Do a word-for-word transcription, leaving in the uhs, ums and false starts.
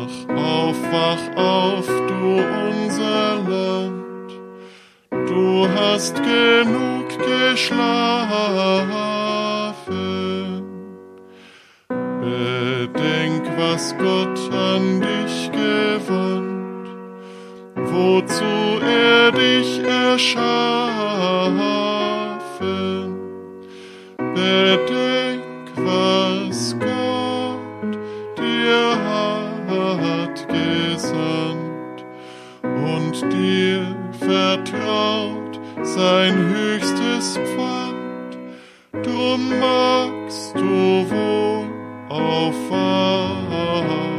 Wach auf, wach auf, du unser Land, du hast genug geschlafen. Bedenk, was Gott an dich gewandt, wozu er dich erschaffen. Bedenk, was Gott dir hat gesandt und dir vertraut sein höchstes Pfand. Drum magst du wohl aufwachen.